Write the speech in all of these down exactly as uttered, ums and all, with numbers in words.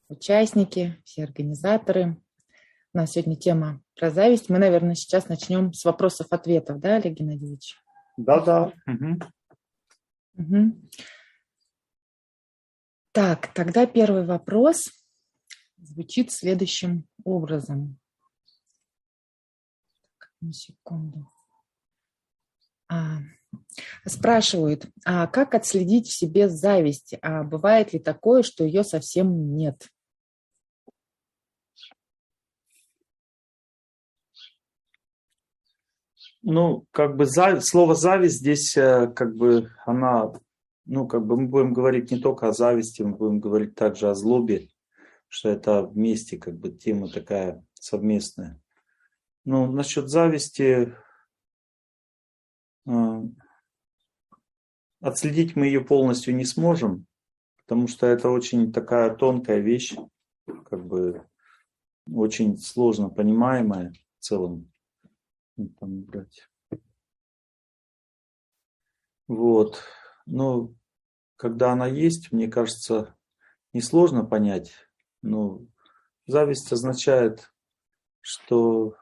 участники, все организаторы. У нас сегодня тема про зависть. Мы, наверное, сейчас начнем с вопросов-ответов, да, Олег Геннадьевич? Да-да. Угу. Угу. Так, тогда первый вопрос звучит следующим образом. На секунду. А, спрашивают, а как отследить в себе зависть? А бывает ли такое, что ее совсем нет? Ну, как бы за, слово зависть здесь, э, как бы она, ну, как бы мы будем говорить не только о зависти, мы будем говорить также о злобе, что это вместе, как бы тема такая совместная. Ну, насчет зависти, э, отследить мы ее полностью не сможем, потому что это очень такая тонкая вещь, как бы очень сложно понимаемая в целом. Там брать. Вот. Но когда она есть, мне кажется, несложно понять. Но зависть означает, что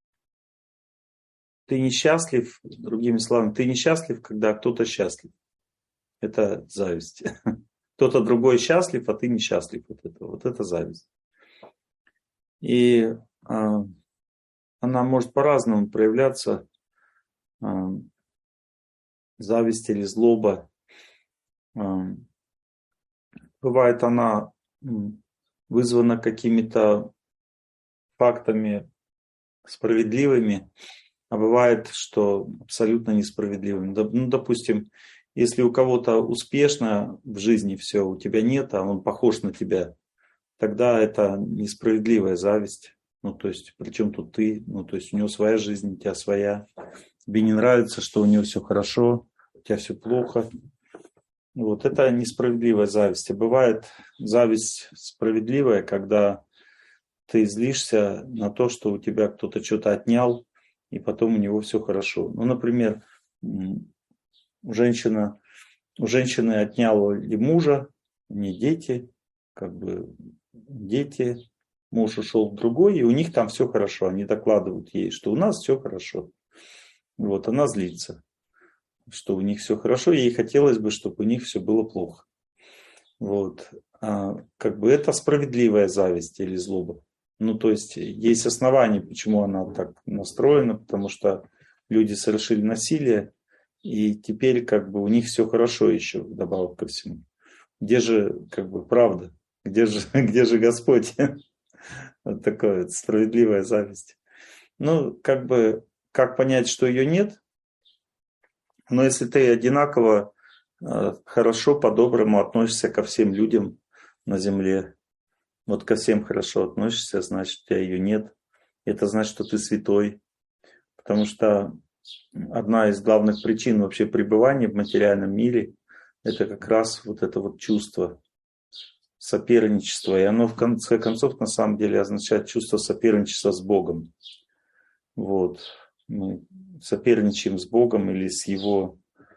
ты несчастлив, другими словами, ты несчастлив, когда кто-то счастлив. Это зависть. Кто-то другой счастлив, а ты несчастлив. Вот это, вот это зависть. И а, она может по-разному проявляться. А, зависть или злоба. А, бывает она вызвана какими-то фактами справедливыми, а бывает, что абсолютно несправедливыми. Ну, допустим, если у кого-то успешно в жизни все, у тебя нет, а он похож на тебя, тогда это несправедливая зависть. Ну, то есть, при чем тут ты? Ну, то есть, у него своя жизнь, у тебя своя. Тебе не нравится, что у него все хорошо, у тебя все плохо. Вот это несправедливая зависть. А бывает зависть справедливая, когда ты злишься на то, что у тебя кто-то что-то отнял, и потом у него все хорошо. Ну, например, женщина, у женщины отняли мужа, не дети, как бы дети, муж ушел в другой, и у них там все хорошо. Они докладывают ей, что у нас все хорошо. Вот, она злится, что у них все хорошо, ей хотелось бы, чтобы у них все было плохо. Вот. А, как бы это справедливая зависть или злоба. Ну, то есть, есть основания, почему она так настроена, потому что люди совершили насилие, и теперь как бы у них все хорошо еще, вдобавок ко всему. Где же как бы правда? Где же, где же Господь? Вот такая вот справедливая зависть. Ну, как бы, как понять, что ее нет? Но если ты одинаково э, хорошо, по-доброму относишься ко всем людям на земле, вот ко всем хорошо относишься, значит, у тебя ее нет. Это значит, что ты святой. Потому что одна из главных причин вообще пребывания в материальном мире – это как раз вот это вот чувство соперничества. И оно в конце концов на самом деле означает чувство соперничества с Богом. Вот. Мы соперничаем с Богом или с Его,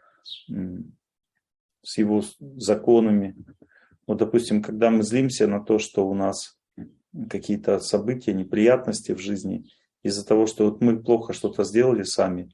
с его законами. Вот, допустим, когда мы злимся на то, что у нас какие-то события, неприятности в жизни, из-за того, что вот мы плохо что-то сделали сами,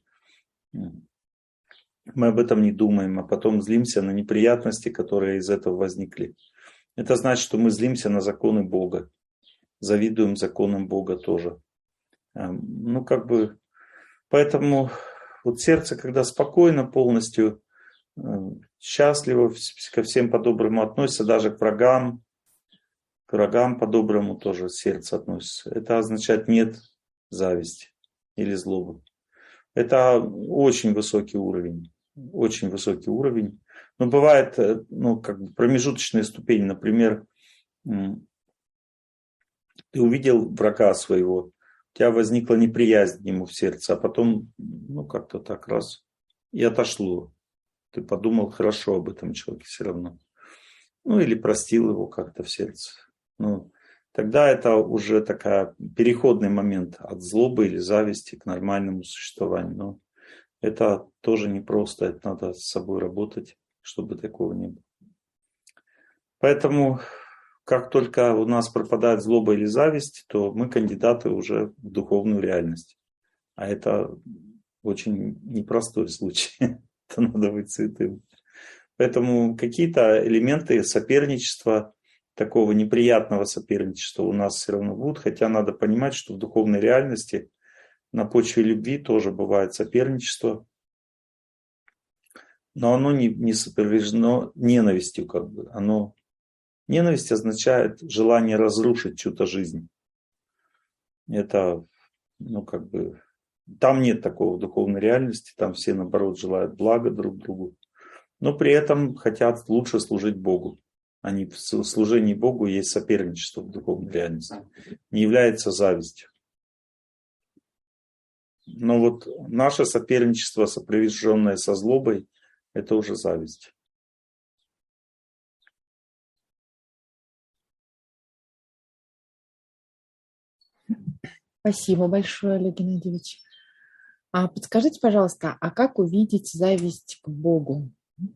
мы об этом не думаем, а потом злимся на неприятности, которые из этого возникли. Это значит, что мы злимся на законы Бога, завидуем законам Бога тоже. Ну, как бы, поэтому вот сердце, когда спокойно, полностью счастливо, ко всем по-доброму относится, даже к врагам, к врагам по-доброму тоже сердце относится. Это означает нет зависти или злобы. Это очень высокий уровень, очень высокий уровень. Но бывает, ну, как бы промежуточные ступени, например, ты увидел врага своего, у тебя возникла неприязнь к нему в сердце, а потом, ну, как-то так раз и отошло. Ты подумал хорошо об этом человеке все равно. Ну, или простил его как-то в сердце. Ну, тогда это уже такой переходный момент от злобы или зависти к нормальному существованию. Но это тоже непросто, это надо с собой работать, чтобы такого не было. Поэтому как только у нас пропадает злоба или зависть, то мы кандидаты уже в духовную реальность. А это очень непростой случай. Это надо быть святым. Поэтому какие-то элементы соперничества, такого неприятного соперничества у нас все равно будут. Хотя надо понимать, что в духовной реальности на почве любви тоже бывает соперничество. Но оно не, не сопровождено ненавистью, как бы. Оно, ненависть означает желание разрушить чью-то жизнь. Это, ну, как бы, там нет такого в духовной реальности, там все, наоборот, желают блага друг другу. Но при этом хотят лучше служить Богу. Они в служении Богу есть соперничество в духовной реальности. Не является завистью. Но вот наше соперничество, сопряженное со злобой, это уже зависть. Спасибо большое, Олег Геннадьевич. А подскажите, пожалуйста, а как увидеть зависть к Богу?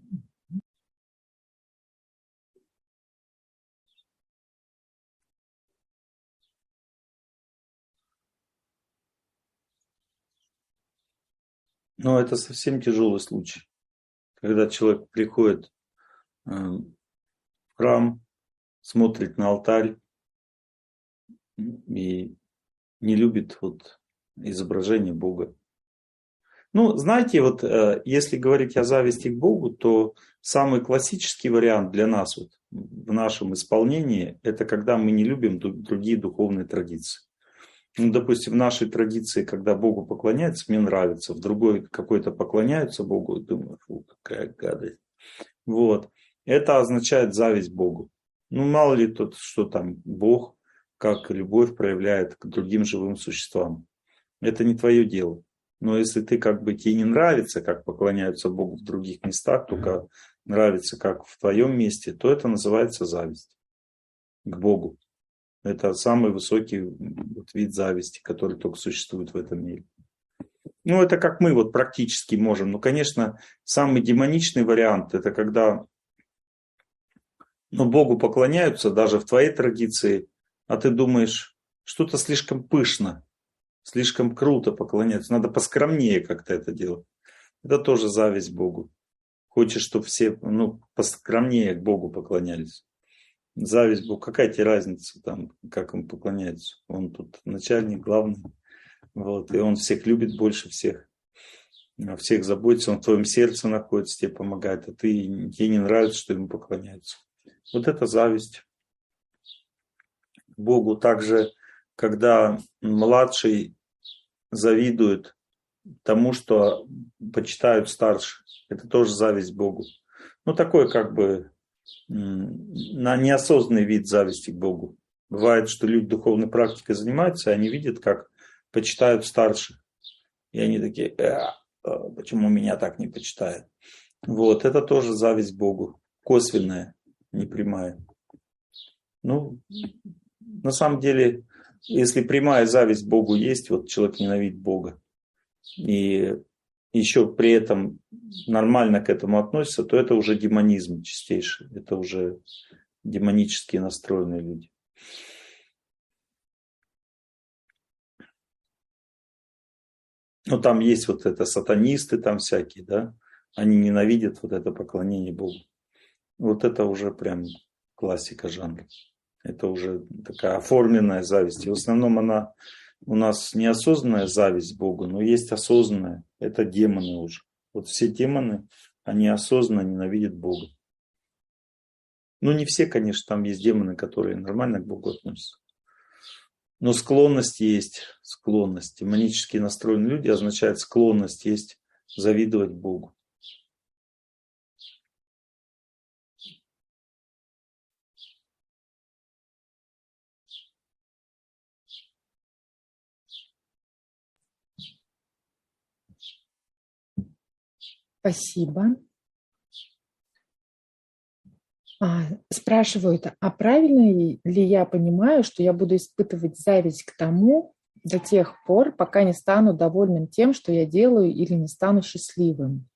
Но это совсем тяжелый случай. Когда человек приходит в храм, смотрит на алтарь и не любит вот изображение Бога. Ну, знаете, вот если говорить о зависти к Богу, то самый классический вариант для нас вот, в нашем исполнении, это когда мы не любим другие духовные традиции. Ну, допустим, в нашей традиции, когда Богу поклоняются, мне нравится, в другой какой-то поклоняются Богу, думаю, фу, какая гадость. Вот. Это означает зависть Богу. Ну, мало ли тут, что там Бог, как любовь проявляет к другим живым существам. Это не твое дело. Но если ты как бы тебе не нравится, как поклоняются Богу в других местах, только нравится, как в твоем месте, то это называется зависть к Богу. Это самый высокий вид зависти, который только существует в этом мире. Ну, это как мы вот практически можем. Ну, конечно, самый демоничный вариант, это когда ну, Богу поклоняются, даже в твоей традиции, а ты думаешь, что-то слишком пышно, слишком круто поклоняться. Надо поскромнее как-то это делать. Это тоже зависть Богу. Хочешь, чтобы все ну, поскромнее к Богу поклонялись. Зависть Богу. Какая тебе разница, там, как он поклоняется? Он тут начальник, главный. Вот, и он всех любит больше всех. Всех заботится, он в твоем сердце находится, тебе помогает. А ты, тебе не нравится, что ему поклоняются. Вот это зависть Богу. Также, когда младший завидует тому, что почитают старше, это тоже зависть Богу. Ну, такой как бы на неосознанный вид зависти к Богу. Бывает, что люди духовной практикой занимаются, и они видят, как почитают старших. И они такие, э, почему меня так не почитают? Вот, это тоже зависть к Богу. Косвенная, непрямая. Ну, на самом деле, если прямая зависть к Богу есть, вот человек ненавидит Бога, и еще при этом нормально к этому относится, то это уже демонизм чистейший. Это уже демонически настроенные люди. Ну, там есть вот это сатанисты там всякие, да, они ненавидят вот это поклонение Богу. Вот это уже прям классика жанра. Это уже такая оформленная зависть. И в основном она у нас неосознанная зависть к Богу, но есть осознанная. Это демоны уже. Вот все демоны, они осознанно ненавидят Бога. Ну, не все, конечно, там есть демоны, которые нормально к Богу относятся. Но склонность есть, склонность. Демонически настроенные люди означает склонность есть завидовать Богу. Спасибо. А, спрашивают, а правильно ли я понимаю, что я буду испытывать зависть к тому до тех пор, пока не стану довольным тем, что я делаю, или не стану счастливым?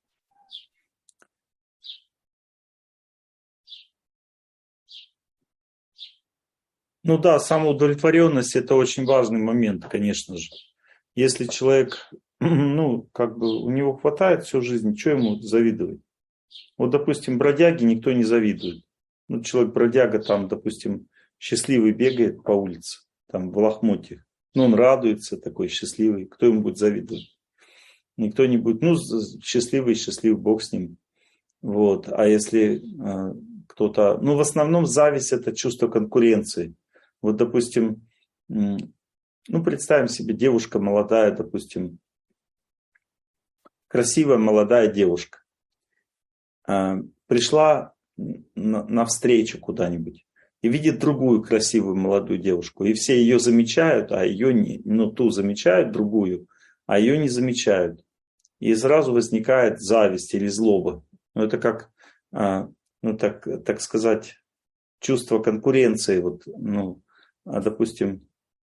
Ну да, самоудовлетворенность – это очень важный момент, конечно же. Если человек, ну, как бы у него хватает всю жизнь, что ему завидовать? Вот, допустим, бродяге никто не завидует. Ну, человек бродяга там, допустим, счастливый бегает по улице, там в лохмотьях. Ну, он радуется, такой счастливый. Кто ему будет завидовать? Никто не будет. Ну, счастливый, счастливый, Бог с ним. Вот. А если э, кто-то... Ну, в основном зависть – это чувство конкуренции. Вот, допустим, э, ну, представим себе, девушка молодая, допустим, красивая молодая девушка. Э, пришла на, на встречу куда-нибудь и видит другую красивую молодую девушку. И все ее замечают, а ее не... Ну, ту замечают, другую, а ее не замечают. И сразу возникает зависть или злоба. Ну, это как, ну, так, так сказать, чувство конкуренции. Вот, ну, допустим,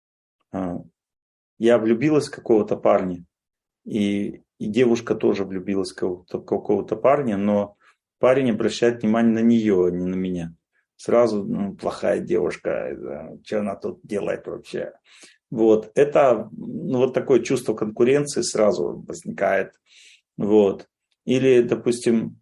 я влюбилась в какого-то парня, и, и девушка тоже влюбилась в какого-то, какого-то парня, но парень обращает внимание на нее, а не на меня. Сразу, ну, плохая девушка, что она тут делает вообще? Вот, это, ну, вот такое чувство конкуренции сразу возникает. Вот. Или, допустим,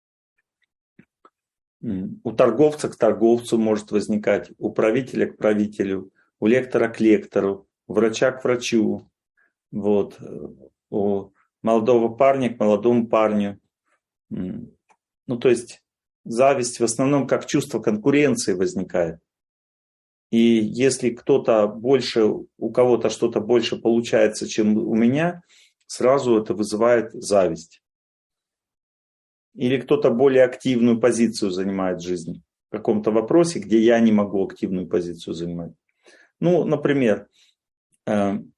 у торговца к торговцу может возникать, у правителя к правителю, у лектора к лектору, у врача к врачу, вот, у молодого парня к молодому парню. Ну, то есть зависть в основном как чувство конкуренции возникает. И если кто-то больше, у кого-то что-то больше получается, чем у меня, сразу это вызывает зависть. Или кто-то более активную позицию занимает в жизни в каком-то вопросе, где я не могу активную позицию занимать. Ну, например, день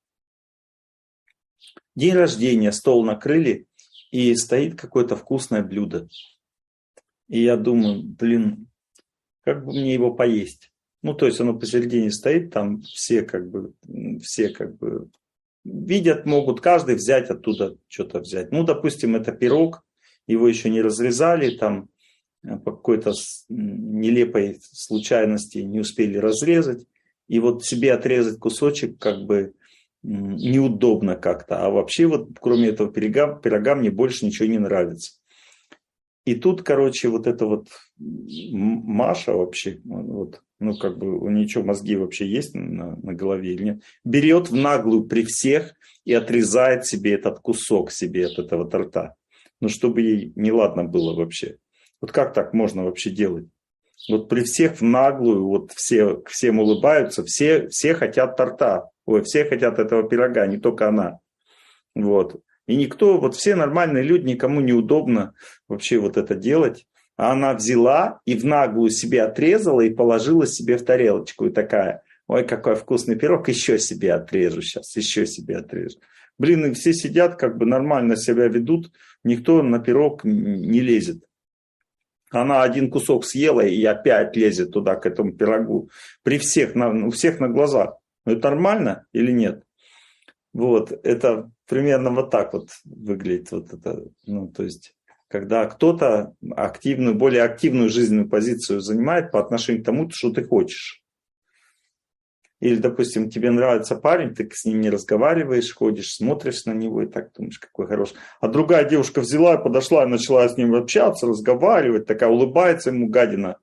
рождения, стол накрыли, и стоит какое-то вкусное блюдо. И я думаю, блин, как бы мне его поесть? Ну, то есть оно посередине стоит, там все как бы, все как бы видят, могут каждый взять оттуда что-то взять. Ну, допустим, это пирог, его еще не разрезали, там по какой-то нелепой случайности не успели разрезать. И вот себе отрезать кусочек как бы неудобно как-то. А вообще вот кроме этого пирога, пирога мне больше ничего не нравится. И тут, короче, вот эта вот Маша вообще, вот, ну как бы у нее что, мозги вообще есть на, на голове или нет, берет в наглую при всех и отрезает себе этот кусок себе от этого торта. Ну чтобы ей неладно было вообще. Вот как так можно вообще делать? Вот при всех в наглую, вот все, всем улыбаются, все, все хотят торта, ой, все хотят этого пирога, не только она. Вот. И никто, вот все нормальные люди, никому не удобно вообще вот это делать. А она взяла и в наглую себе отрезала и положила себе в тарелочку. И такая, ой, какой вкусный пирог, еще себе отрежу сейчас, еще себе отрежу. Блин, и все сидят, как бы нормально себя ведут, никто на пирог не лезет. Она один кусок съела и опять лезет туда, к этому пирогу. При всех, у всех на глазах. Это нормально или нет? Вот, это примерно вот так вот выглядит. Вот это, ну, то есть, когда кто-то активную, более активную жизненную позицию занимает по отношению к тому, что ты хочешь. Или, допустим, тебе нравится парень, ты с ним не разговариваешь, ходишь, смотришь на него и так думаешь, какой хороший. А другая девушка взяла, подошла и начала с ним общаться, разговаривать, такая улыбается ему гадина.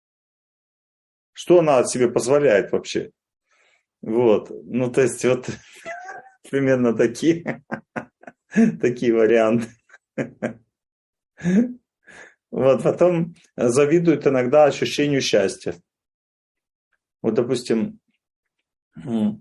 Что она от себе позволяет вообще? Вот, ну, то есть, вот... Примерно такие, такие варианты. Вот, потом завидуют иногда ощущению счастья. Вот, допустим, ты,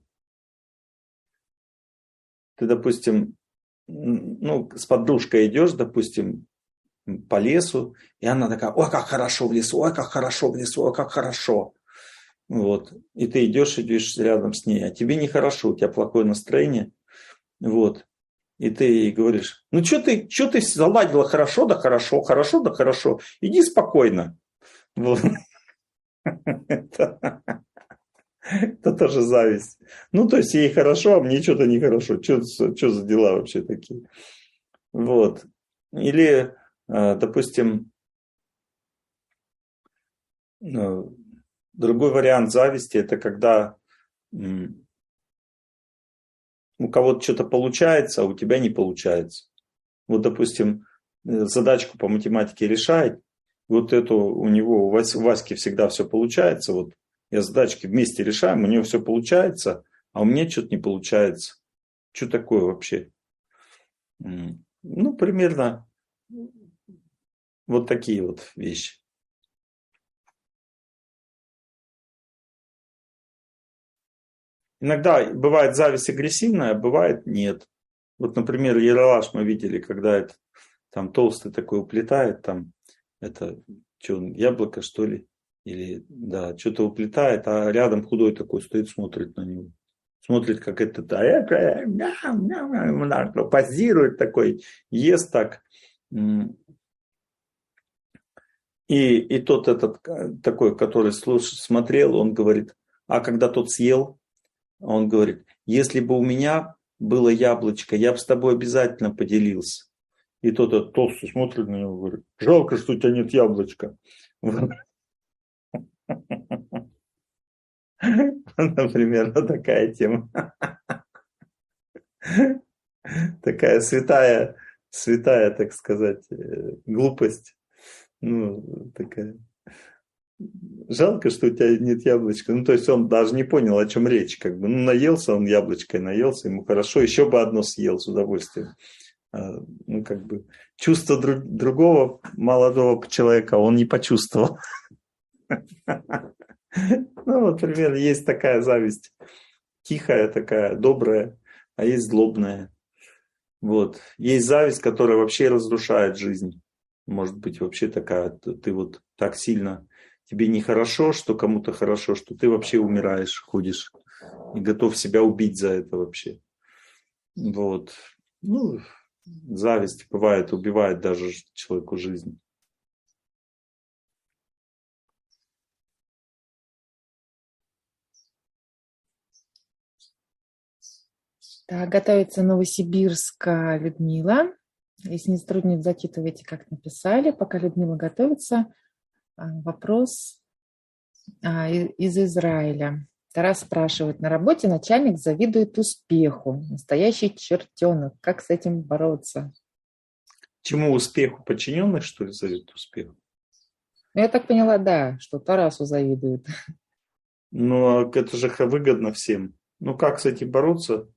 допустим, ну, с подружкой идешь, допустим, по лесу, и она такая, ой, как хорошо в лесу, ой, как хорошо в лесу, ой, как хорошо. Вот. И ты идешь, идешь рядом с ней, а тебе нехорошо, у тебя плохое настроение. Вот. И ты ей говоришь, ну что ты, что ты заладила, хорошо, да хорошо, хорошо, да хорошо, иди спокойно. Вот. Это, это тоже зависть. Ну, то есть ей хорошо, а мне что-то нехорошо. Что, что за дела вообще такие? Вот. Или, допустим, Другой вариант зависти – это когда м, у кого-то что-то получается, а у тебя не получается. Вот, допустим, э, задачку по математике решает, вот эту у него, у Вась- у Васьки всегда все получается, вот я задачки вместе решаем, у него все получается, а у меня что-то не получается. Что такое вообще? М, Ну, примерно вот такие вот вещи. Иногда бывает зависть агрессивная, а бывает нет. Вот, например, Ералаш мы видели, когда это там толстый такой уплетает, там это что, яблоко, что ли? Или да, что-то уплетает, а рядом худой такой стоит, смотрит на него. Смотрит, как это позирует такой, ест так. И, и тот этот такой, который слушал, смотрел, он говорит, а когда тот съел, он говорит, если бы у меня было яблочко, я бы с тобой обязательно поделился. И тот этот толстый смотрит на него и говорит, жалко, что у тебя нет яблочка. Например, вот такая тема. Такая святая, святая, так сказать, глупость. Ну, такая. Жалко, что у тебя нет яблочка. Ну, то есть он даже не понял, о чем речь. Как бы. Ну, наелся он яблочкой, наелся, ему хорошо, еще бы одно съел с удовольствием. А, ну, как бы чувство друг, другого молодого человека он не почувствовал. Ну, вот, например, есть такая зависть. Тихая такая, добрая, а есть злобная. Вот. Есть зависть, которая вообще разрушает жизнь. Может быть, вообще такая, ты вот так сильно, тебе нехорошо, что кому-то хорошо, что ты вообще умираешь, ходишь и готов себя убить за это вообще. Вот. Ну, зависть бывает, убивает даже человеку жизнь. Так, готовится Новосибирска Людмила. Если не затруднит, зачитывайте, как написали. Пока Людмила готовится, вопрос из Израиля. Тарас спрашивает, на работе начальник завидует успеху. Настоящий чертенок. Как с этим бороться? Чему успеху? Подчиненных, что ли, завидуют успеху? Я так поняла, да, что Тарасу завидуют. Ну, это же выгодно всем. Ну, как с этим бороться?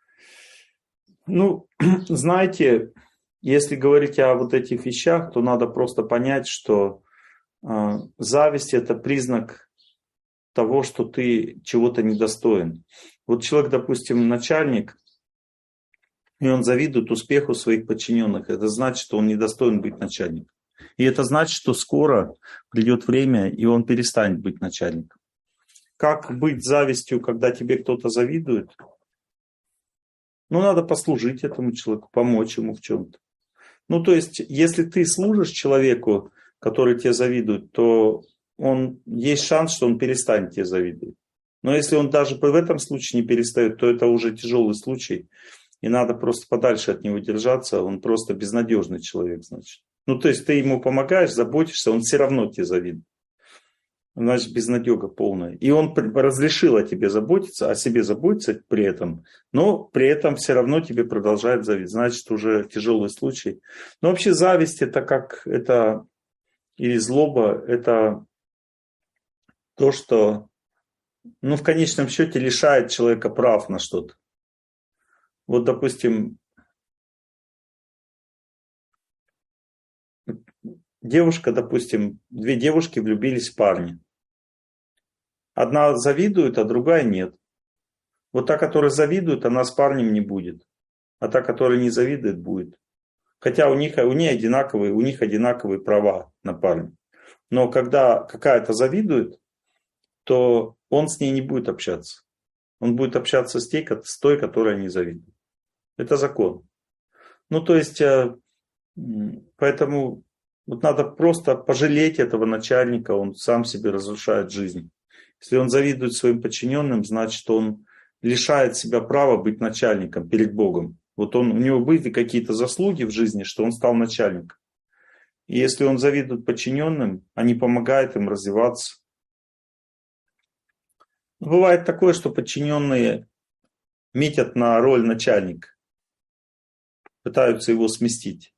Ну, знаете, если говорить о вот этих вещах, то надо просто понять, что э, зависть – это признак того, что ты чего-то недостоин. Вот человек, допустим, начальник, и он завидует успеху своих подчиненных. Это значит, что он недостоин быть начальником. И это значит, что скоро придет время, и он перестанет быть начальником. Как быть завистью, когда тебе кто-то завидует? Ну, надо послужить этому человеку, помочь ему в чем-то. Ну, то есть, если ты служишь человеку, который тебе завидует, то он, есть шанс, что он перестанет тебе завидовать. Но если он даже в этом случае не перестает, то это уже тяжелый случай. И надо просто подальше от него держаться. Он просто безнадежный человек, значит. Ну, то есть, ты ему помогаешь, заботишься, он все равно тебе завидует. Значит, безнадега полная. И он разрешил о тебе заботиться, о себе заботиться при этом, но при этом все равно тебе продолжает завидовать. Значит, уже тяжелый случай. Но вообще зависть это как, это, или злоба, это то, что, ну, в конечном счете лишает человека прав на что-то. Вот, допустим, девушка, допустим, две девушки влюбились в парня. Одна завидует, а другая нет. Вот та, которая завидует, она с парнем не будет. А та, которая не завидует, будет. Хотя у них, у них одинаковые, у них одинаковые права на парня. Но когда какая-то завидует, то он с ней не будет общаться. Он будет общаться с, тей, с той, которая не завидует. Это закон. Ну, то есть, поэтому вот надо просто пожалеть этого начальника, он сам себе разрушает жизнь. Если он завидует своим подчиненным, значит, он лишает себя права быть начальником перед Богом. Вот он, у него были какие-то заслуги в жизни, что он стал начальником. И если он завидует подчиненным, они помогают им развиваться. Бывает такое, что подчиненные метят на роль начальника, пытаются его сместить.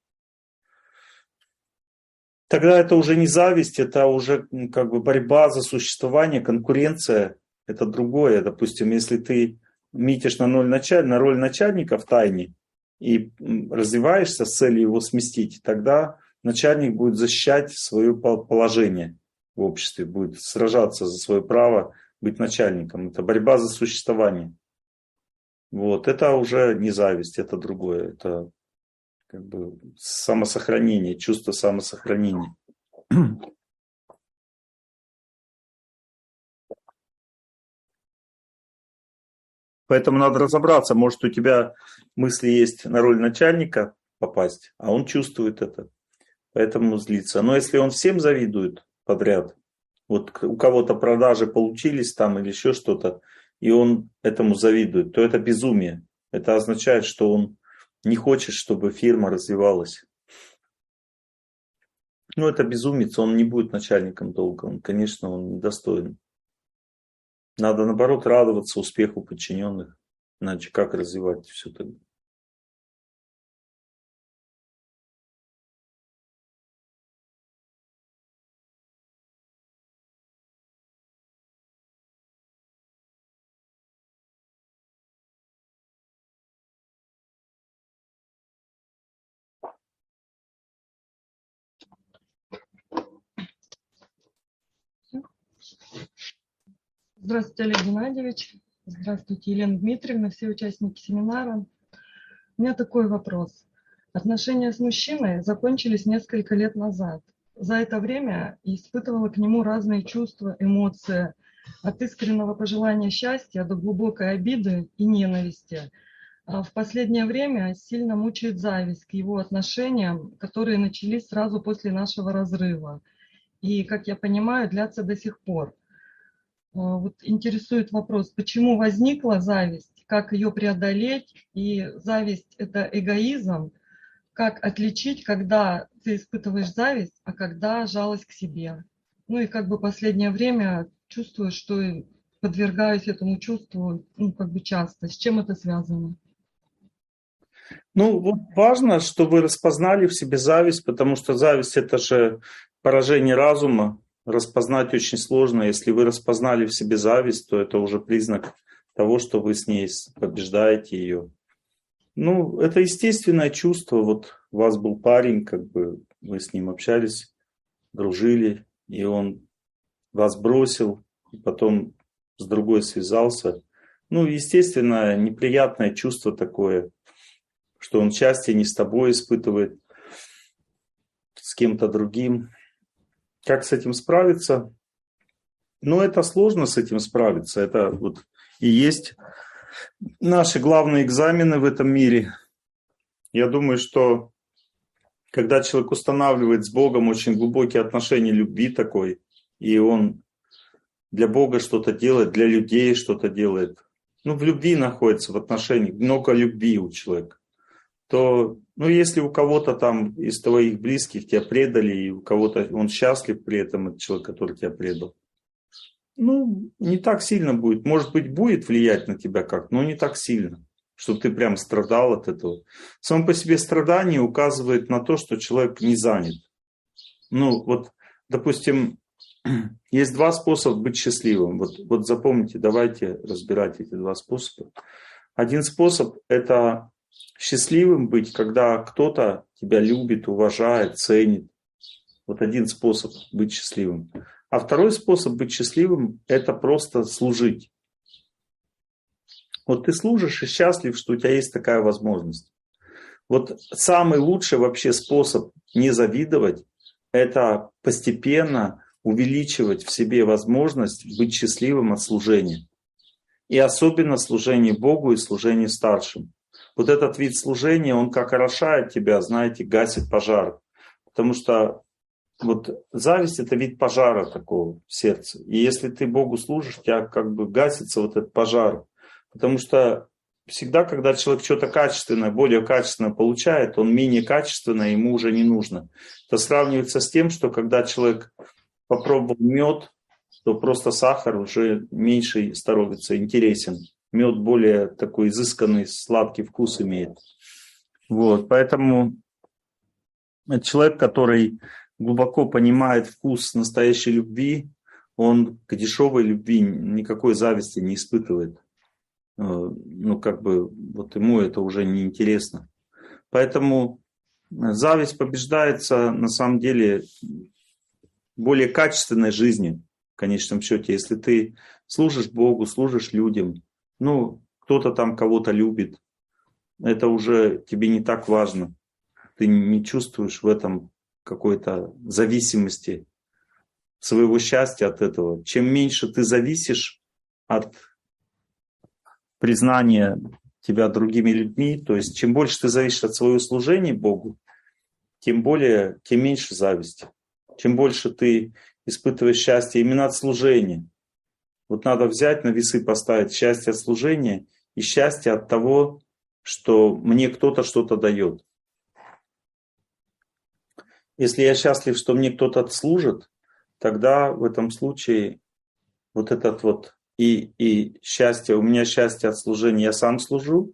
Тогда это уже не зависть, это уже как бы борьба за существование, конкуренция. Это другое. Допустим, если ты метишь на роль начальника, на роль начальника в тайне и развиваешься с целью его сместить, тогда начальник будет защищать свое положение в обществе, будет сражаться за свое право быть начальником. Это борьба за существование. Вот. Это уже не зависть, это другое. Это как бы самосохранение, чувство самосохранения. Поэтому надо разобраться, может, у тебя мысли есть на роль начальника попасть, а он чувствует это, поэтому злится. Но если он всем завидует подряд, вот у кого-то продажи получились там или еще что-то, и он этому завидует, то это безумие. Это означает, что он не хочет, чтобы фирма развивалась. Ну, это безумец, он не будет начальником долго, он, конечно, он недостоин. Надо, наоборот, радоваться успеху подчиненных, иначе как развивать все тогда? Здравствуйте, Олег Геннадьевич. Здравствуйте, Елена Дмитриевна, все участники семинара. У меня такой вопрос. Отношения с мужчиной закончились несколько лет назад. За это время я испытывала к нему разные чувства, эмоции. От искреннего пожелания счастья до глубокой обиды и ненависти. А в последнее время сильно мучает зависть к его отношениям, которые начались сразу после нашего разрыва. И, как я понимаю, длятся до сих пор. Вот интересует вопрос, почему возникла зависть, как ее преодолеть, и зависть – это эгоизм, как отличить, когда ты испытываешь зависть, а когда жалость к себе. Ну и как бы последнее время чувствую, что подвергаюсь этому чувству, ну как бы часто. С чем это связано? Ну вот важно, что вы распознали в себе зависть, потому что зависть – это же поражение разума. Распознать очень сложно. Если вы распознали в себе зависть, то это уже признак того, что вы с ней побеждаете ее. Ну, это естественное чувство. Вот у вас был парень, как бы вы с ним общались, дружили, и он вас бросил, и потом с другой связался. Ну, естественно, неприятное чувство такое, что он счастье не с тобой испытывает, с кем-то другим. Как с этим справиться? Ну, это сложно с этим справиться. Это вот и есть наши главные экзамены в этом мире. Я думаю, что когда человек устанавливает с Богом очень глубокие отношения любви такой, и он для Бога что-то делает, для людей что-то делает, ну, в любви находится, в отношениях, много любви у человека, то, ну, если у кого-то там из твоих близких тебя предали, и у кого-то он счастлив при этом, этот человек, который тебя предал, ну, не так сильно будет. Может быть, будет влиять на тебя как, но не так сильно, чтобы ты прям страдал от этого. Само по себе страдание указывает на то, что человек не занят. Ну, вот, допустим, есть два способа быть счастливым. Вот, вот запомните, давайте разбирать эти два способа. Один способ – это счастливым быть, когда кто-то тебя любит, уважает, ценит. Вот один способ быть счастливым. А второй способ быть счастливым – это просто служить. Вот ты служишь и счастлив, что у тебя есть такая возможность. Вот самый лучший вообще способ не завидовать – это постепенно увеличивать в себе возможность быть счастливым от служения. И особенно служение Богу и служение старшим. Вот этот вид служения, он как орошает тебя, знаете, гасит пожар. Потому что вот зависть – это вид пожара такого в сердце. И если ты Богу служишь, у тебя как бы гасится вот этот пожар. Потому что всегда, когда человек что-то качественное, более качественное получает, он менее качественное, ему уже не нужно. Это сравнивается с тем, что когда человек попробовал мед, что просто сахар уже меньше становится интересен. Мед более такой изысканный, сладкий вкус имеет. Вот, поэтому человек, который глубоко понимает вкус настоящей любви, он к дешевой любви никакой зависти не испытывает. Ну, как бы, вот ему это уже не интересно. Поэтому зависть побеждается, на самом деле, более качественной жизнью, в конечном счете. Если ты служишь Богу, служишь людям, ну, кто-то там кого-то любит, это уже тебе не так важно. Ты не чувствуешь в этом какой-то зависимости, своего счастья от этого. Чем меньше ты зависишь от признания тебя другими людьми, то есть чем больше ты зависишь от своего служения Богу, тем более, тем меньше зависти. Чем больше ты испытываешь счастье именно от служения. Вот надо взять на весы, поставить счастье от служения и счастье от того, что мне кто-то что-то дает. Если я счастлив, что мне кто-то служит, тогда в этом случае вот этот вот и, и счастье, у меня счастье от служения, я сам служу,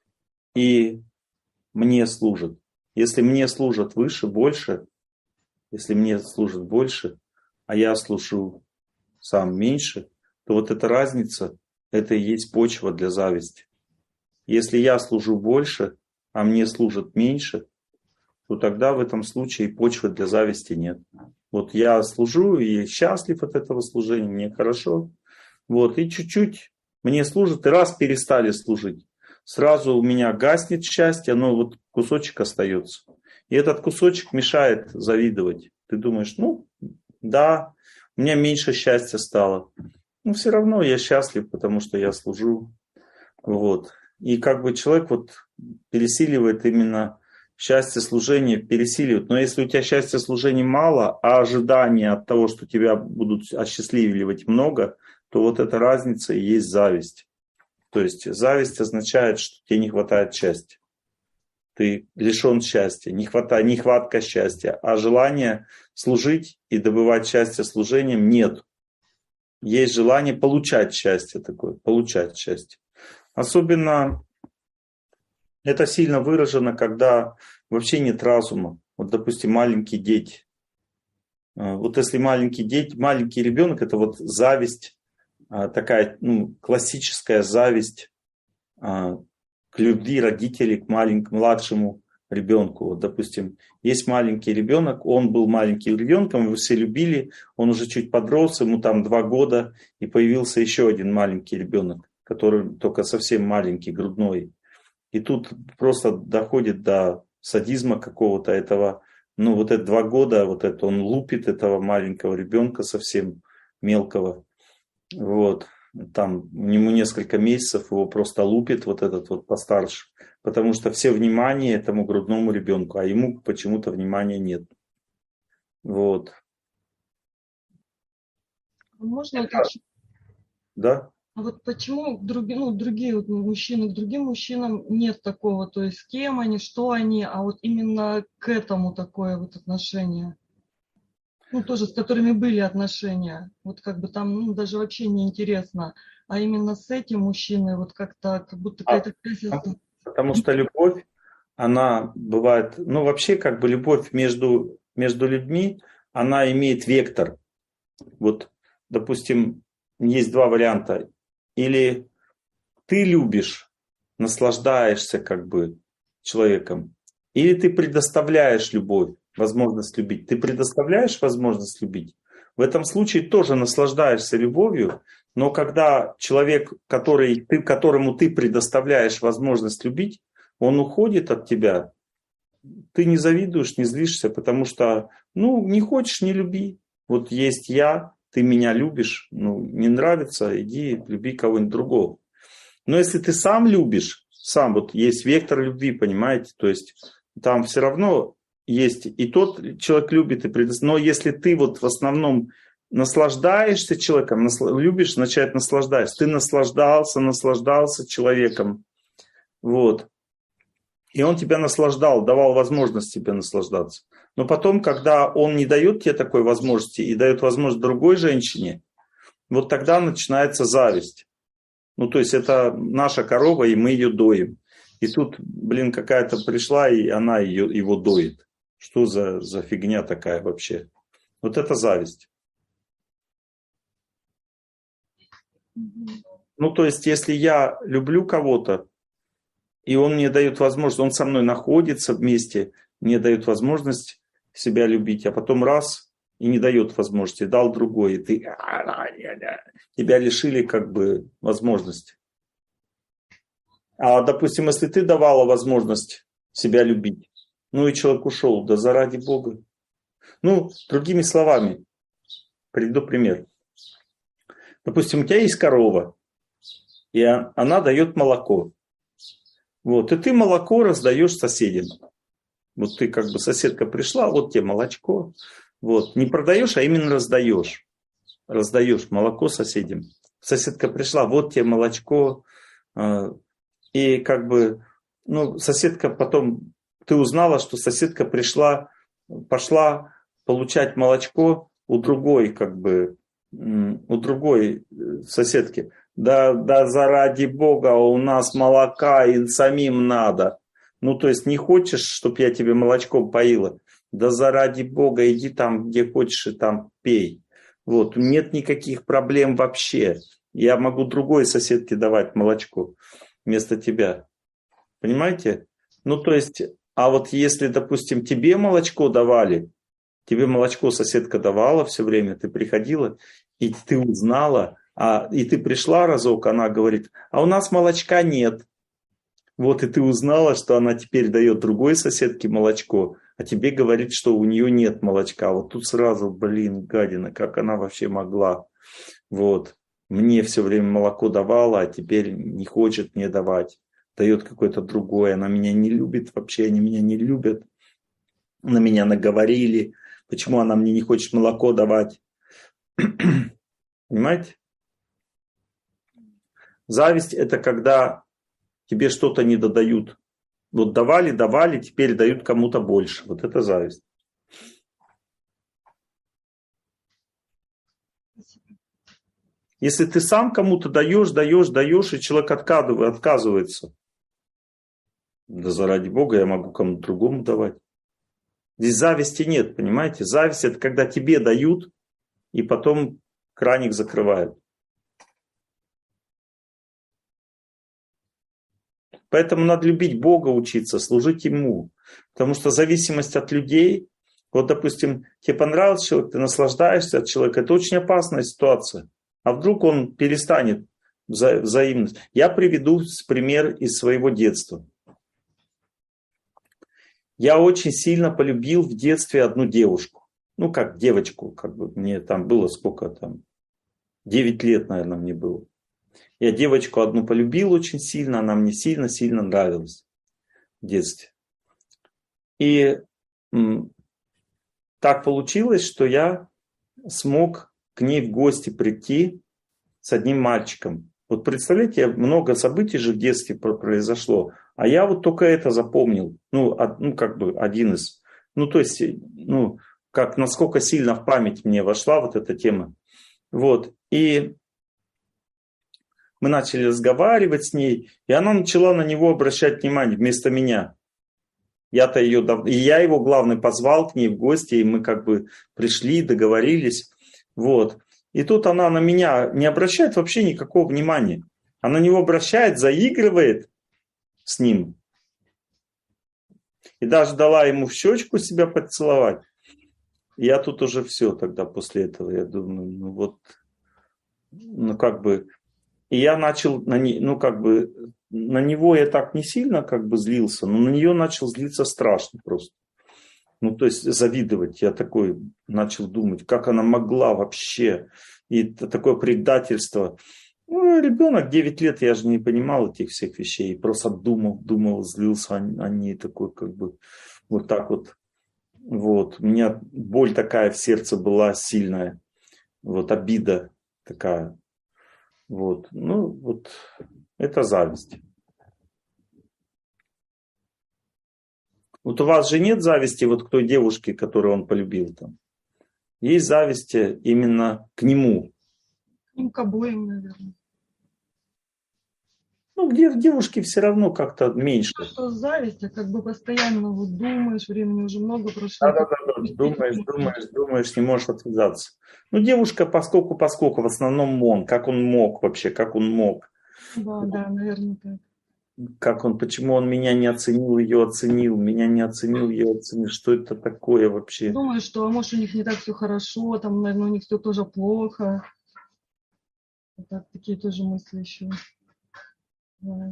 и мне служат. Если мне служат выше, больше, если мне служат больше, а я служу сам меньше, то вот эта разница, это и есть почва для зависти. Если я служу больше, а мне служат меньше, то тогда в этом случае почвы для зависти нет. Вот я служу и счастлив от этого служения, мне хорошо. Вот, и чуть-чуть мне служат, и раз перестали служить, сразу у меня гаснет счастье, но вот кусочек остается. И этот кусочек мешает завидовать. Ты думаешь, ну, да, у меня меньше счастья стало. Но все равно я счастлив, потому что я служу. Вот. И как бы человек вот пересиливает именно счастье служения, пересиливает. Но если у тебя счастья служения мало, а ожидания от того, что тебя будут осчастливливать, много, то вот эта разница и есть зависть. То есть зависть означает, что тебе не хватает счастья. Ты лишен счастья, не хватает, нехватка счастья, а желание служить и добывать счастье служением нет. Есть желание получать счастье такое, получать счастье. Особенно это сильно выражено, когда вообще нет разума. Вот, допустим, маленькие дети. Вот если маленький дети, маленький ребенок, это вот зависть, такая ну, классическая зависть к любви родителей к маленькому, младшему ребенку. Вот, допустим, есть маленький ребенок, он был маленьким ребенком, его все любили, он уже чуть подрос, ему там два года, и появился еще один маленький ребенок, который только совсем маленький, грудной. И тут просто доходит до садизма какого-то этого, ну вот это два года, вот это он лупит этого маленького ребенка совсем мелкого. Вот, там ему несколько месяцев его просто лупит вот этот вот постарше, потому что все внимание этому грудному ребенку, а ему почему-то внимания нет. Вот. Можно уточнить? Да? А вот почему другие, ну, другие вот мужчины, к другим мужчинам нет такого, то есть с кем они, что они, а вот именно к этому такое вот отношение? Ну, тоже с которыми были отношения, вот как бы там ну, даже вообще не интересно, а именно с этим мужчиной вот как-то, как будто а, какая-то... Потому что любовь, она бывает, ну вообще как бы любовь между, между людьми, она имеет вектор. Вот, допустим, есть два варианта. Или ты любишь, наслаждаешься как бы человеком, или ты предоставляешь любовь, возможность любить. Ты предоставляешь возможность любить. В этом случае тоже наслаждаешься любовью, но когда человек, который, ты, которому ты предоставляешь возможность любить, он уходит от тебя, ты не завидуешь, не злишься, потому что, ну, не хочешь, не люби. Вот есть я, ты меня любишь, ну, не нравится, иди люби кого-нибудь другого. Но если ты сам любишь, сам, вот есть вектор любви, понимаете, то есть там все равно есть и тот человек любит, и предоставляет. Но если ты вот в основном наслаждаешься человеком, насл... любишь, означает наслаждаешься. Ты наслаждался, наслаждался человеком. Вот. И он тебя наслаждал, давал возможность тебе наслаждаться. Но потом, когда он не дает тебе такой возможности и дает возможность другой женщине, вот тогда начинается зависть. Ну, то есть это наша корова, и мы ее доим. И тут, блин, какая-то пришла, и она ее, его доит. Что за, за фигня такая вообще? Вот это зависть. Ну, то есть, если я люблю кого-то, и он мне дает возможность, он со мной находится вместе, мне дает возможность себя любить, а потом раз, и не дает возможности, дал другой, и ты, тебя лишили как бы возможности. А, допустим, если ты давала возможность себя любить, ну и человек ушел, да заради Бога. Ну, другими словами, приведу пример. Допустим, у тебя есть корова, и она дает молоко. Вот, и ты молоко раздаешь соседям. Вот ты как бы, соседка пришла, вот тебе молочко. Вот, не продаешь, а именно раздаешь. Раздаешь молоко соседям. Соседка пришла, вот тебе молочко. И как бы, ну, соседка потом, ты узнала, что соседка пришла, пошла получать молочко у другой, как бы, у другой соседки. Да, да заради Бога, у нас молока и самим надо. Ну, то есть не хочешь, чтобы я тебе молочком поила? Да заради Бога, иди там, где хочешь, и там пей. Вот, нет никаких проблем вообще. Я могу другой соседке давать молочко вместо тебя. Понимаете? Ну, то есть, а вот если, допустим, тебе молочко давали, тебе молочко соседка давала все время, ты приходила, и ты узнала, а, и ты пришла разок, она говорит, а у нас молочка нет. Вот, и ты узнала, что она теперь дает другой соседке молочко, а тебе говорит, что у нее нет молочка. Вот тут сразу, блин, гадина, как она вообще могла. Вот, мне все время молоко давала, а теперь не хочет мне давать. Дает какое-то другое, она меня не любит вообще, они меня не любят. На меня наговорили, почему она мне не хочет молоко давать. Понимаете? Зависть – это когда тебе что-то не додают. Вот давали, давали, теперь дают кому-то больше. Вот это зависть. Если ты сам кому-то даешь, даешь, даешь, и человек отказывается. Да заради Бога, я могу кому-то другому давать. Здесь зависти нет, понимаете? Зависть – это когда тебе дают, и потом краник закрывают. Поэтому надо любить Бога, учиться, служить Ему. Потому что зависимость от людей, вот, допустим, тебе понравился человек, ты наслаждаешься от человека, это очень опасная ситуация. А вдруг он перестанет вза- взаимность? Я приведу пример из своего детства. Я очень сильно полюбил в детстве одну девушку. Ну, как девочку, как бы мне там было сколько там, девять лет, наверное, мне было. Я девочку одну полюбил очень сильно, она мне сильно-сильно нравилась в детстве. И м, так получилось, что я смог к ней в гости прийти с одним мальчиком. Вот представляете, много событий же в детстве произошло, а я вот только это запомнил. Ну, од, ну как бы один из. Ну, то есть, ну, как насколько сильно в память мне вошла вот эта тема. Вот. И мы начали разговаривать с ней, и она начала на него обращать внимание вместо меня. Я-то ее, и я его, главный, позвал к ней в гости, и мы как бы пришли, договорились. Вот. И тут она на меня не обращает вообще никакого внимания. Она на него обращает, заигрывает с ним. И даже дала ему в щечку себя поцеловать. И я тут уже все тогда после этого. Я думаю, ну вот, ну как бы... И я начал, на не, ну как бы, на него я так не сильно как бы злился, но на нее начал злиться страшно просто. Ну то есть завидовать. Я такой начал думать, как она могла вообще. И это такое предательство. Ну, ребенок, девять лет, я же не понимал этих всех вещей. Просто думал, думал, злился о ней такой как бы вот так вот. Вот. У меня боль такая в сердце была сильная. Вот обида такая. Вот, ну, вот, это зависть. Вот у вас же нет зависти вот к той девушке, которую он полюбил там. Есть зависть именно к нему. Им к обоим, наверное. Ну, где в девушке все равно как-то меньше. Что зависть, а как бы постоянно вот думаешь, времени уже много прошло. Да-да-да, думаешь, думаешь, думаешь, не можешь отвязаться. Ну, девушка, поскольку, поскольку, в основном он, как он мог вообще, как он мог. Да, да, наверное, так. Как он, почему он меня не оценил, ее оценил, меня не оценил, ее оценил, что это такое вообще? Думаю, что, а может, у них не так все хорошо, там, наверное, у них все тоже плохо. Вот так, такие тоже мысли еще. Да.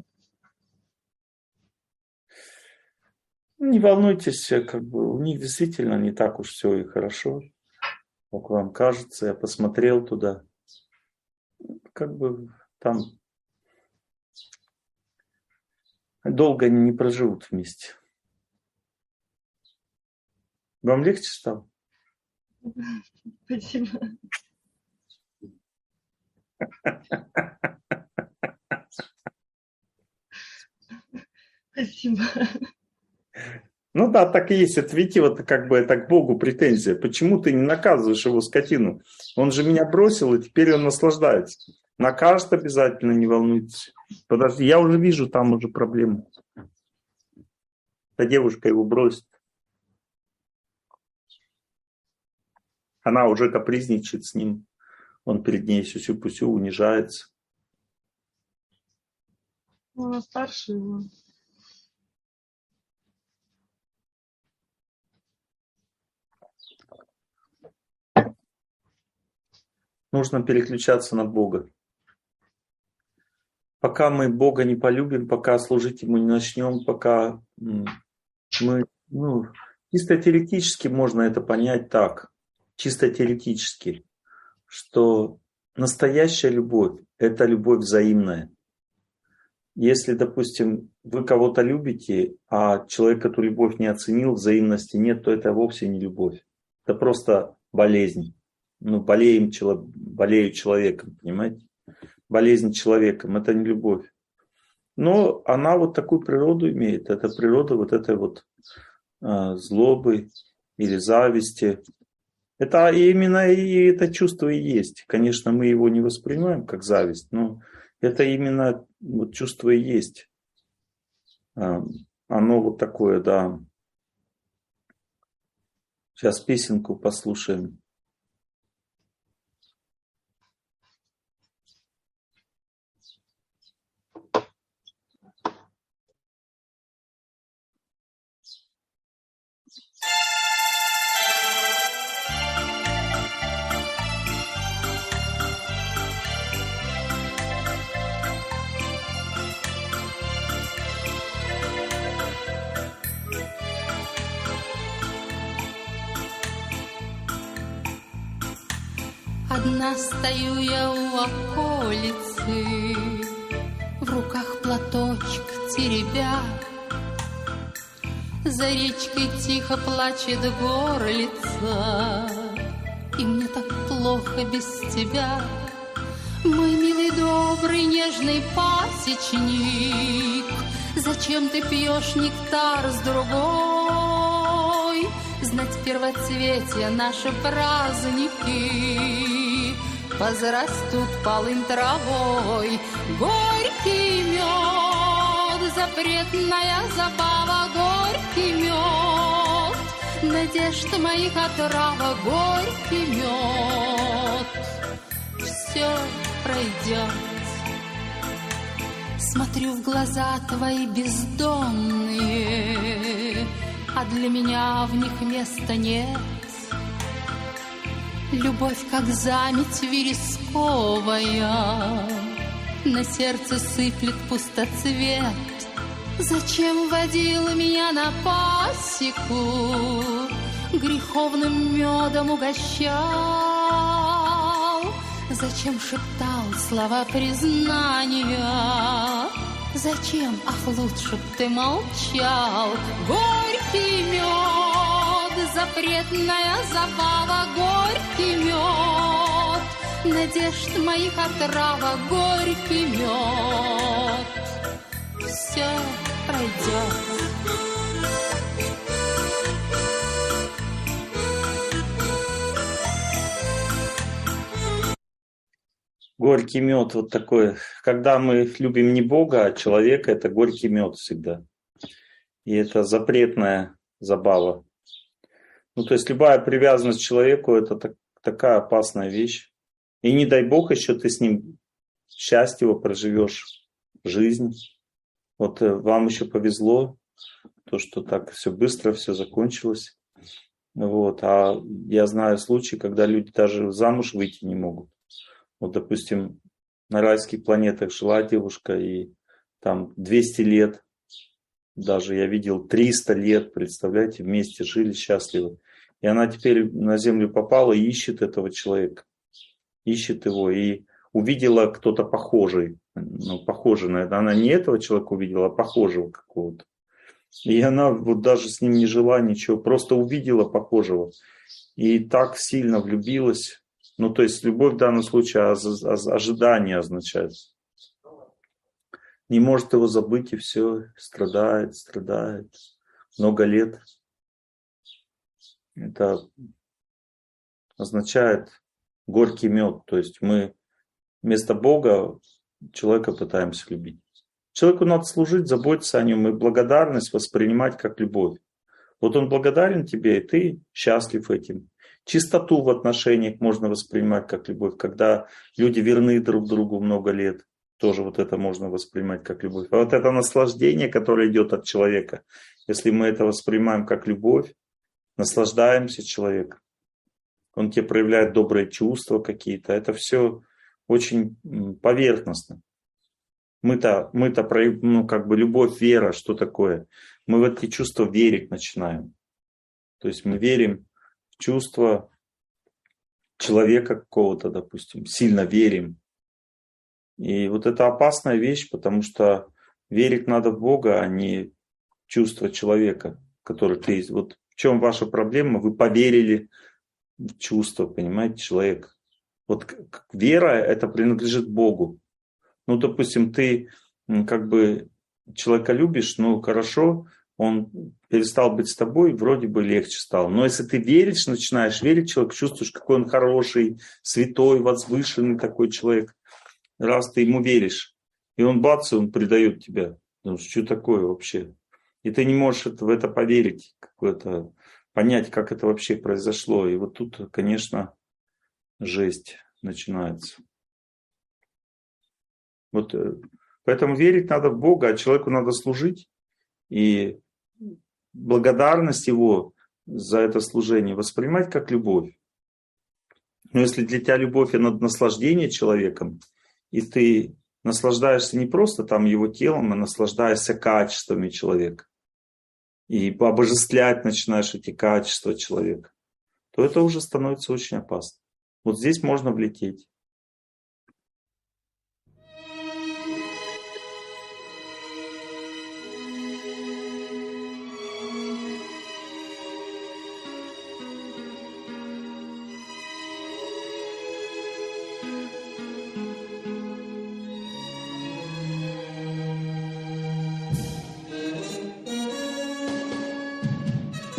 Не волнуйтесь, как бы у них действительно не так уж все и хорошо, как вам кажется. Я посмотрел туда, как бы там долго они не проживут вместе. Вам легче стало? Спасибо. Спасибо. Ну да, так и есть. Это, видите, вот как бы это к Богу претензия. Почему ты не наказываешь его скотину? Он же меня бросил, и теперь он наслаждается. Накажет обязательно, не волнуйтесь. Подожди, я уже вижу там уже проблему. Эта девушка его бросит. Она уже капризничает с ним. Он перед ней сюсю-пусю, унижается. Она старше его. Нужно переключаться на Бога. Пока мы Бога не полюбим, пока служить Ему не начнем, пока мы... Ну, чисто теоретически можно это понять так. Чисто теоретически. Что настоящая любовь – это любовь взаимная. Если, допустим, вы кого-то любите, а человек эту любовь не оценил, взаимности нет, то это вовсе не любовь. Это просто болезнь. Ну, болеем, болею человеком, понимаете? Болезнь человеком – это не любовь. Но она вот такую природу имеет. Это природа вот этой вот э, злобы или зависти. Это именно и это чувство и есть. Конечно, мы его не воспринимаем как зависть, но это именно вот чувство и есть. Э, оно вот такое, да. Сейчас песенку послушаем. Одна стою я у околицы, в руках платочек теребя. За речкой тихо плачет горлица, и мне так плохо без тебя. Мой милый, добрый, нежный пасечник, зачем ты пьешь нектар с другой? Знать первоцветия наши праздники возрастут полынь травой. Горький мед, запретная забава, горький мед, надежд моих отрава, горький мед. Все пройдет. Смотрю в глаза твои бездонные, а для меня в них места нет. Любовь, как заметь вересковая, на сердце сыплет пустоцвет. Зачем водил меня на пасеку, греховным медом угощал? Зачем шептал слова признания? Зачем, ах, лучше б ты молчал? Горький мед, запретная забава, горький мед, надежд моих отрава, горький мед. Все пройдет. Горький мед вот такой. Когда мы любим не Бога, а человека, это горький мед всегда. И это запретная забава. Ну, то есть любая привязанность к человеку – это так, такая опасная вещь. И не дай Бог еще ты с ним счастливо проживешь жизнь. Вот вам еще повезло, то, что так все быстро, все закончилось. Вот. А я знаю случаи, когда люди даже замуж выйти не могут. Вот, допустим, на райских планетах жила девушка, и там двести лет, даже я видел триста лет, представляете, вместе жили счастливы. И она теперь на Землю попала и ищет этого человека. Ищет его. И увидела кто-то похожий. Ну, похожий на это. Она не этого человека увидела, а похожего какого-то. И она вот даже с ним не жила, ничего. Просто увидела похожего. И так сильно влюбилась. Ну, то есть любовь в данном случае ожидание означает. Не может его забыть, и все, страдает, страдает. Много лет. Это означает горький мед. То есть мы вместо Бога человека пытаемся любить. Человеку надо служить, заботиться о нем и благодарность воспринимать как любовь. Вот он благодарен тебе, и ты счастлив этим. Чистоту в отношениях можно воспринимать как любовь. Когда люди верны друг другу много лет, тоже вот это можно воспринимать как любовь. А вот это наслаждение, которое идет от человека, если мы это воспринимаем как любовь, наслаждаемся человеком, он тебе проявляет добрые чувства какие-то, это все очень поверхностно. Мы-то, мы-то ну, как бы любовь, вера, что такое? Мы в эти чувства верить начинаем. То есть мы верим в чувства человека какого-то, допустим, сильно верим. И вот это опасная вещь, потому что верить надо в Бога, а не в чувства человека, который ты... Вот в чем ваша проблема? Вы поверили в чувства, понимаете, человека. Вот вера, это принадлежит Богу. Ну, допустим, ты как бы человека любишь, ну, хорошо, он перестал быть с тобой, вроде бы легче стало. Но если ты веришь, начинаешь верить человеку, чувствуешь, какой он хороший, святой, возвышенный такой человек, раз ты ему веришь, и он бац, и он предает тебя. Ну, что такое вообще? И ты не можешь в это поверить, какое-то, понять, как это вообще произошло. И вот тут, конечно, жесть начинается. Вот, поэтому верить надо в Бога, а человеку надо служить. И благодарность его за это служение воспринимать как любовь. Но если для тебя любовь – это наслаждение человеком, и ты наслаждаешься не просто там его телом, а наслаждаешься качествами человека, и обожествлять начинаешь эти качества человека, то это уже становится очень опасно. Вот здесь можно влететь.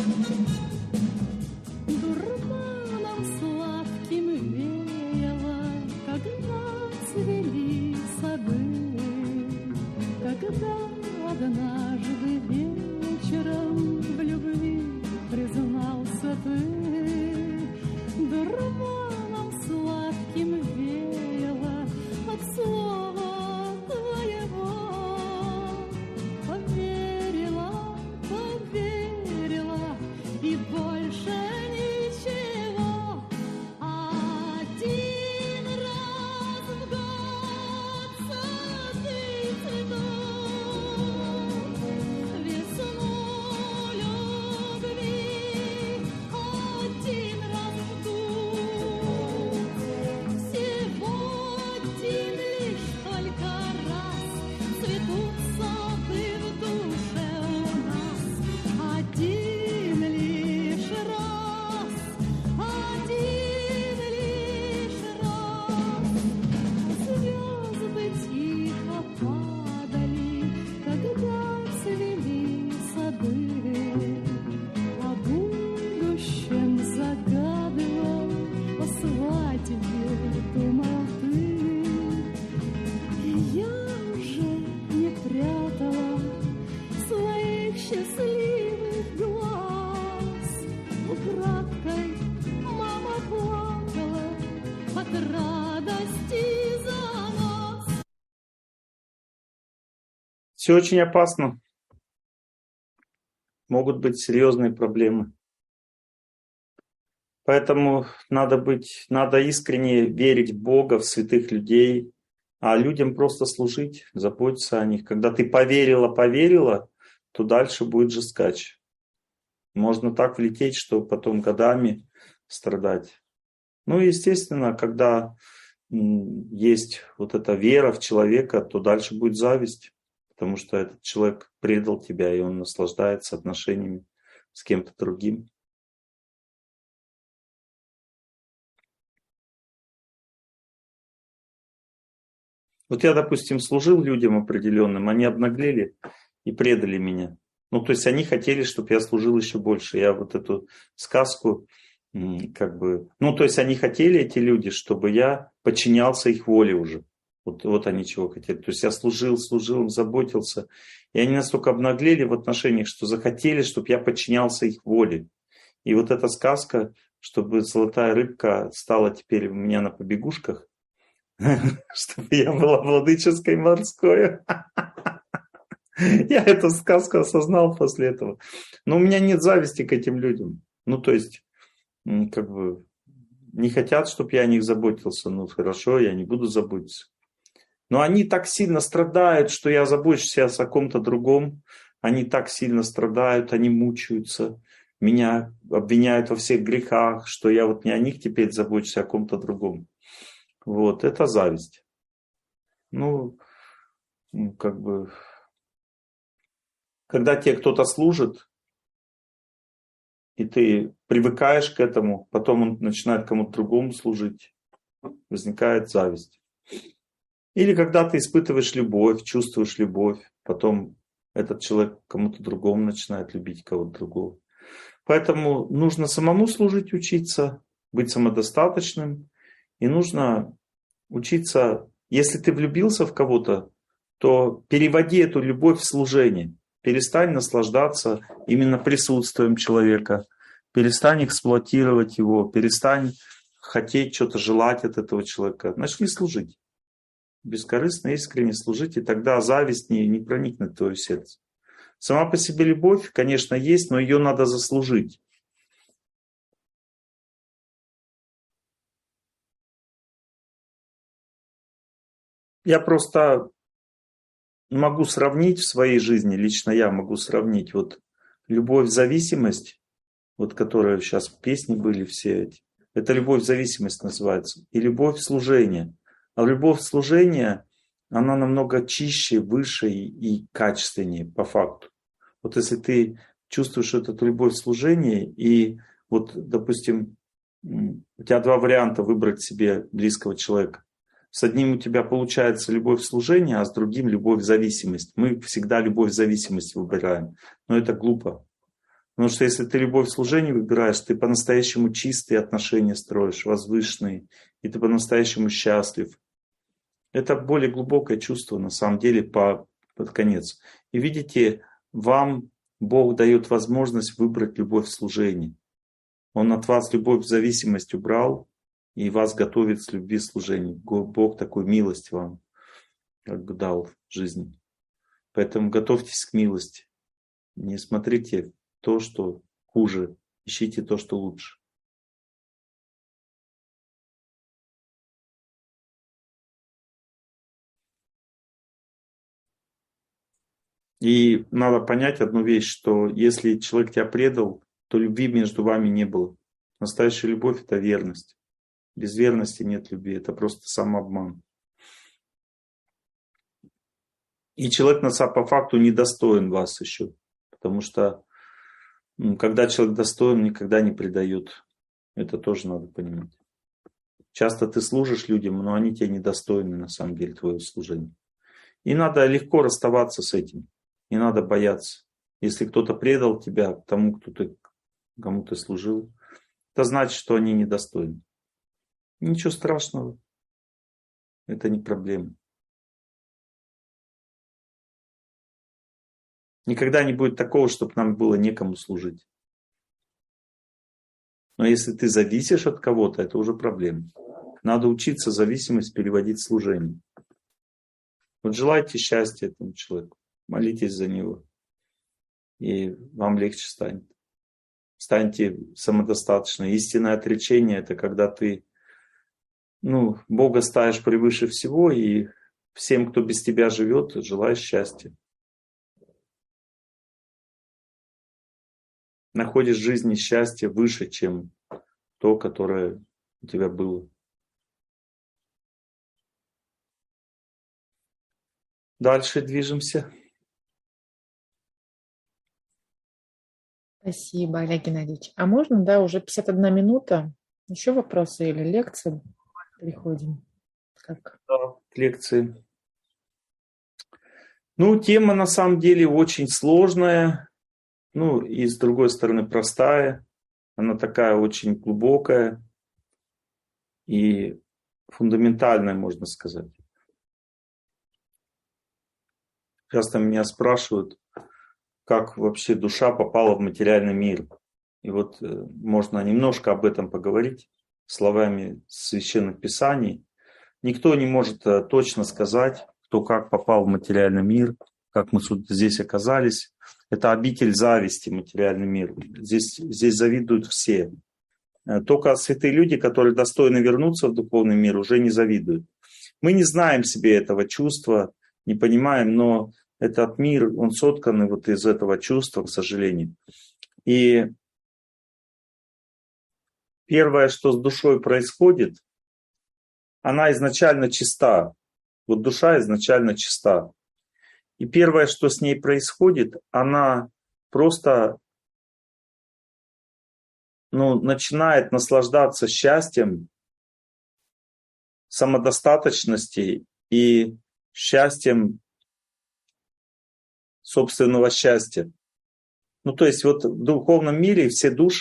Дурманом сладким веяло, Все очень опасно. Могут быть серьезные проблемы. Поэтому надо быть, надо искренне верить в Бога, в святых людей, а людям просто служить, заботиться о них. Когда ты поверила, поверила, то дальше будет жесткач. Можно так влететь, что потом годами страдать. Ну, естественно, когда есть вот эта вера в человека, то дальше будет зависть, потому что этот человек предал тебя, и он наслаждается отношениями с кем-то другим. Вот я, допустим, служил людям определенным, они обнаглели и предали меня. Ну, то есть они хотели, чтобы я служил еще больше. Я вот эту сказку, как бы... Ну, то есть они хотели, эти люди, чтобы я подчинялся их воле уже. Вот, вот они чего хотели. То есть я служил, служил им, заботился. И они настолько обнаглели в отношениях, что захотели, чтобы я подчинялся их воле. И вот эта сказка, чтобы золотая рыбка стала теперь у меня на побегушках, чтобы я была владыческой морской. Я эту сказку осознал после этого. Но у меня нет зависти к этим людям. Ну, то есть, как бы, не хотят, чтобы я о них заботился. Ну, хорошо, я не буду заботиться. Но они так сильно страдают, что я забочусь сейчас о ком-то другом. Они так сильно страдают, они мучаются. Меня обвиняют во всех грехах, что я вот не о них теперь забочусь, а о ком-то другом. Вот, это зависть. Ну, как бы, когда тебе кто-то служит, и ты привыкаешь к этому, потом он начинает кому-то другому служить, возникает зависть. Или когда ты испытываешь любовь, чувствуешь любовь, потом этот человек кому-то другому начинает любить кого-то другого. Поэтому нужно самому служить, учиться, быть самодостаточным, и нужно учиться, если ты влюбился в кого-то, то переводи эту любовь в служение. Перестань наслаждаться именно присутствием человека. Перестань эксплуатировать его. Перестань хотеть что-то желать от этого человека. Начни служить. Бескорыстно, искренне служить. И тогда зависть не, не проникнет в твое сердце. Сама по себе любовь, конечно, есть, но ее надо заслужить. Я просто могу сравнить в своей жизни, лично я могу сравнить вот любовь-зависимость, вот которая сейчас в песне были все эти. Это любовь-зависимость называется. И любовь-служение. А любовь-служение, она намного чище, выше и качественнее по факту. Вот если ты чувствуешь эту любовь-служение, и вот, допустим, у тебя два варианта выбрать себе близкого человека. С одним у тебя получается любовь-служение, а с другим любовь-зависимость. Мы всегда любовь-зависимость выбираем. Но это глупо. Потому что если ты любовь-служение выбираешь, ты по-настоящему чистые отношения строишь, возвышенные, и ты по-настоящему счастлив. Это более глубокое чувство, на самом деле, по, под конец. И видите, вам Бог дает возможность выбрать любовь-служение. Он от вас любовь-зависимость убрал, и вас готовит с любви служения. Бог такую милость вам как бы дал в жизни. Поэтому готовьтесь к милости. Не смотрите то, что хуже. Ищите то, что лучше. И надо понять одну вещь, что если человек тебя предал, то любви между вами не было. Настоящая любовь – это верность. Без верности нет любви, это просто самообман. И человек по факту недостоин вас еще, потому что когда человек достоин, никогда не предает. Это тоже надо понимать. Часто ты служишь людям, но они тебе недостойны на самом деле твоего служения. И надо легко расставаться с этим, не надо бояться. Если кто-то предал тебя тому, кто ты, кому ты служил, это значит, что они недостойны. Ничего страшного. Это не проблема. Никогда не будет такого, чтобы нам было некому служить. Но если ты зависишь от кого-то, это уже проблема. Надо учиться зависимость переводить в служение. Вот желайте счастья этому человеку. молитесь за него, и вам легче станет. Станьте самодостаточны. Истинное отречение – это когда ты ну, Бога ставишь превыше всего, и всем, кто без тебя живет, желаешь счастья. Находишь в жизни счастье выше, чем то, которое у тебя было. Дальше движемся. Спасибо, Олег Геннадьевич. А можно, да, уже пятьдесят одна минута, еще вопросы или лекции переходим? Как? Да, к лекции. Ну, тема на самом деле очень сложная, ну и с другой стороны простая. Она такая очень глубокая и фундаментальная, можно сказать. Часто меня спрашивают, как вообще душа попала в материальный мир. И вот можно немножко об этом поговорить словами священных писаний. Никто не может точно сказать, кто как попал в материальный мир, как мы здесь оказались. Это обитель зависти, материальный мир. Здесь, здесь завидуют все. Только святые люди, которые достойны вернуться в духовный мир, уже не завидуют. Мы не знаем себе этого чувства, не понимаем, но этот мир, он соткан вот из этого чувства, к сожалению. И первое, что с душой происходит, она изначально чиста. Вот душа изначально чиста. И первое, что с ней происходит, она просто ну, начинает наслаждаться счастьем, самодостаточности и счастьем собственного счастья. Ну, то есть вот в духовном мире все души